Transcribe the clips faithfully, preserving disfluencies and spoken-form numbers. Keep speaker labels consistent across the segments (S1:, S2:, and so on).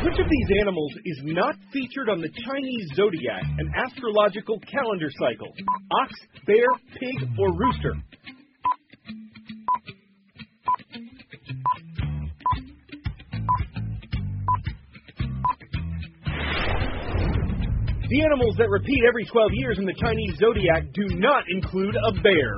S1: Which of these animals is not featured on the Chinese zodiac and astrological calendar cycle? Ox, bear, pig, or rooster? The animals that repeat every twelve years in the Chinese zodiac do not include a bear.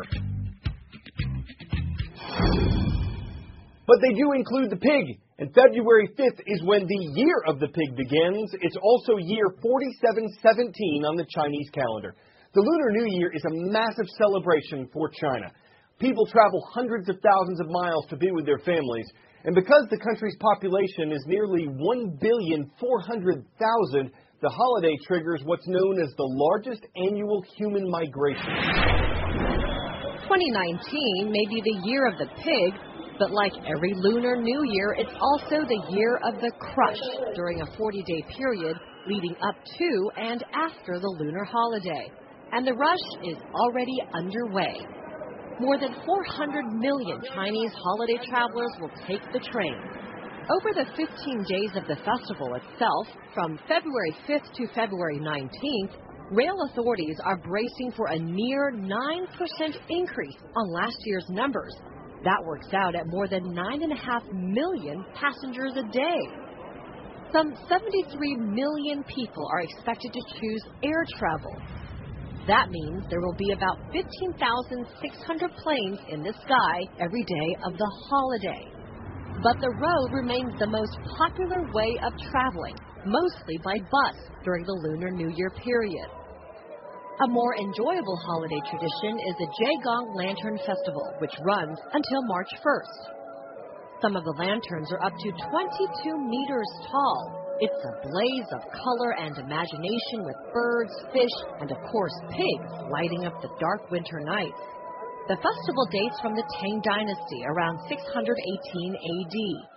S1: But they do include the pig. And February fifth is when the year of the pig begins. It's also year forty-seven seventeen on the Chinese calendar. The Lunar New Year is a massive celebration for China. People travel hundreds of thousands of miles to be with their families. And because the country's population is nearly one billion four hundred thousand, the holiday triggers what's known as the largest annual human migration.
S2: twenty nineteen may be the year of the pig, but like every Lunar New Year, it's also the year of the crush during a forty-day period leading up to and after the lunar holiday. And the rush is already underway. More than four hundred million Chinese holiday travelers will take the train. Over the fifteen days of the festival itself, from February fifth to February nineteenth, rail authorities are bracing for a near nine percent increase on last year's numbers. That works out at more than nine point five million passengers a day. Some seventy-three million people are expected to choose air travel. That means there will be about fifteen thousand six hundred planes in the sky every day of the holiday. But the road remains the most popular way of traveling, mostly by bus during the Lunar New Year period. A more enjoyable holiday tradition is the Jiegong Lantern Festival, which runs until March first. Some of the lanterns are up to twenty-two meters tall. It's a blaze of color and imagination with birds, fish, and of course pigs lighting up the dark winter nights. The festival dates from the Tang Dynasty around six hundred eighteen A D.